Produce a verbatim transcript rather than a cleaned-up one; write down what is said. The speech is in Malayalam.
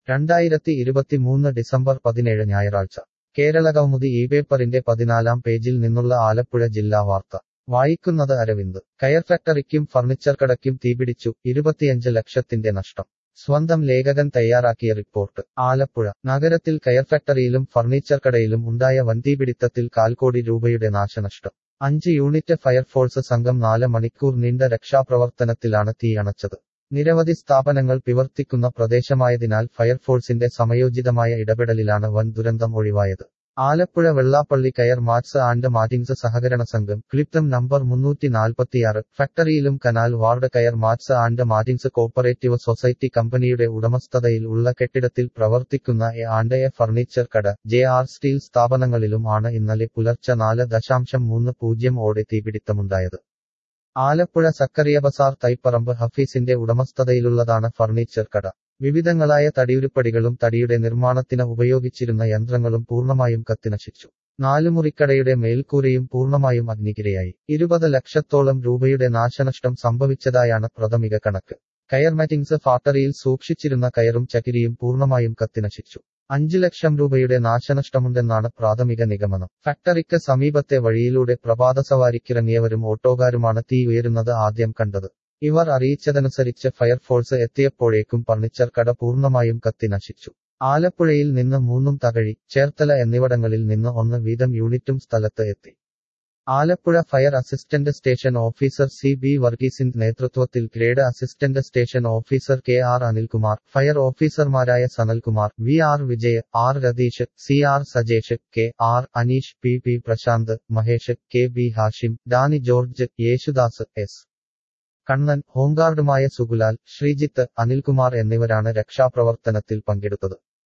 രണ്ടായിരത്തി ഇരുപത്തിമൂന്ന് ഡിസംബർ പതിനേഴ് ഞായറാഴ്ച കേരളകൗമുദി ഈ പേപ്പറിന്റെ പതിനാലാം പേജിൽ നിന്നുള്ള ആലപ്പുഴ ജില്ലാ വാർത്ത വായിക്കുന്നത് അരവിന്ദ്. കയർ ഫാക്ടറിക്കും ഫർണിച്ചർ കടയ്ക്കും തീപിടിച്ചു, ഇരുപത്തിയഞ്ച് ലക്ഷത്തിന്റെ നഷ്ടം. സ്വന്തം ലേഖകൻ തയ്യാറാക്കിയ റിപ്പോർട്ട്. ആലപ്പുഴ നഗരത്തിൽ കയർ ഫാക്ടറിയിലും ഫർണിച്ചർ കടയിലും ഉണ്ടായ വൻതീപിടിത്തത്തിൽ കാൽക്കോടി രൂപയുടെ നാശനഷ്ടം. അഞ്ച് യൂണിറ്റ് ഫയർഫോഴ്സ് സംഘം നാല് മണിക്കൂർ നീണ്ട രക്ഷാപ്രവർത്തനത്തിലാണ് തീ അണച്ചത്. നിരവധി സ്ഥാപനങ്ങൾ പ്രവർത്തിക്കുന്ന പ്രദേശമായതിനാൽ ഫയർഫോഴ്സിന്റെ സമയോചിതമായ ഇടപെടലിലാണ് വൻ ദുരന്തം ഒഴിവായത്. ആലപ്പുഴ വെള്ളാപ്പള്ളി കയർ മാർട്സ് ആൻഡ് മാറ്റിങ്സ് സഹകരണ സംഘം ക്ലിപ്തം നമ്പർ മുന്നൂറ്റി നാൽപ്പത്തിയാറ് ഫാക്ടറിയിലും canal ward coir mats and mattings cooperative society കമ്പനിയുടെ ഉടമസ്ഥതയിൽ ഉള്ള കെട്ടിടത്തിൽ പ്രവർത്തിക്കുന്ന എ ആൻഡ് എ ഫർണിച്ചർ കട, ജെ ആർ സ്റ്റീൽ സ്ഥാപനങ്ങളിലും ആണ് ഇന്നലെ പുലർച്ചെ നാല് ദശാംശം മൂന്ന് പൂജ്യം ഓടെ തീപിടിത്തമുണ്ടായത്. ആലപ്പുഴ സക്കറിയ ബസാർ തൈപ്പറമ്പ് ഹഫീസിന്റെ ഉടമസ്ഥതയിലുള്ളതാണ് ഫർണിച്ചർ കട. വിവിധങ്ങളായ തടിയുരുപ്പടികളും തടിയുടെ നിർമ്മാണത്തിന് ഉപയോഗിച്ചിരുന്ന യന്ത്രങ്ങളും പൂർണ്ണമായും കത്തിനശിച്ചു. നാലുമുറിക്കടയുടെ മേൽക്കൂരയും പൂർണ്ണമായും അഗ്നിക്കിരയായി. ഇരുപത് ലക്ഷത്തോളം രൂപയുടെ നാശനഷ്ടം സംഭവിച്ചതായാണ് പ്രാഥമിക കണക്ക്. കയർ മാറ്റിങ്സ് ഫാക്ടറിയിൽ സൂക്ഷിച്ചിരുന്ന കയറും ചകിരിയും പൂർണ്ണമായും കത്തിനശിച്ചു. അഞ്ചു ലക്ഷം രൂപയുടെ നാശനഷ്ടമുണ്ടെന്നാണ് പ്രാഥമിക നിഗമനം. ഫാക്ടറിക്ക് സമീപത്തെ വഴിയിലൂടെ പ്രഭാതസവാരിക്കിറങ്ങിയവരും ഓട്ടോക്കാരുമാണ് തീ ഉയരുന്നത് ആദ്യം കണ്ടത്. ഇവർ അറിയിച്ചതനുസരിച്ച് ഫയർഫോഴ്സ് എത്തിയപ്പോഴേക്കും ഫർണിച്ചർ കട പൂർണ്ണമായും കത്തിനശിച്ചു. ആലപ്പുഴയിൽ നിന്ന് മൂന്നും തകഴി, ചേർത്തല എന്നിവിടങ്ങളിൽ നിന്ന് ഒന്ന് വീതം യൂണിറ്റും സ്ഥലത്ത് എത്തി. Alappuzha fire assistant station officer C B വർഗീസിന്റെ നേതൃത്വത്തിൽ grade assistant station officer K R Anilkumar, fire ഓഫീസർമാരായ Sanalkumar, V R Vijay, R Ratheesh, C R Sajesh, K R Aneesh, P P Prasanth, Mahesh, K B Hashim, Danny George, Yesudas, S Kannan, ഹോംഗാർഡുമായ സുകുലാൽ, ശ്രീജിത്ത്, അനിൽകുമാർ എന്നിവരാണ് രക്ഷാപ്രവർത്തനത്തിൽ പങ്കെടുത്തത്.